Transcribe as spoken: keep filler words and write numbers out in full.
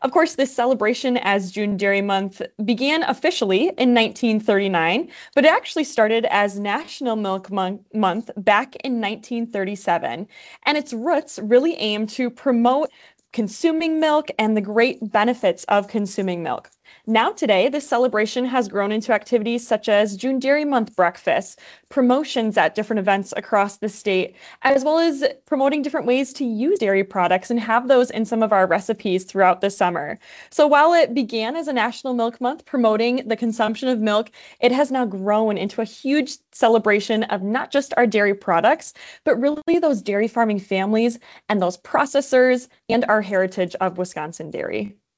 Of course, this celebration as June Dairy Month began officially in nineteen thirty-nine, but it actually started as National Milk Mon- Month back in nineteen thirty-seven. And its roots really aim to promote consuming milk and the great benefits of consuming milk. Now, today, this celebration has grown into activities such as June Dairy Month breakfasts, promotions at different events across the state, as well as promoting different ways to use dairy products and have those in some of our recipes throughout the summer. So, while it began as a National Milk Month promoting the consumption of milk, it has now grown into a huge celebration of not just our dairy products, but really those dairy farming families and those processors and our heritage of Wisconsin dairy.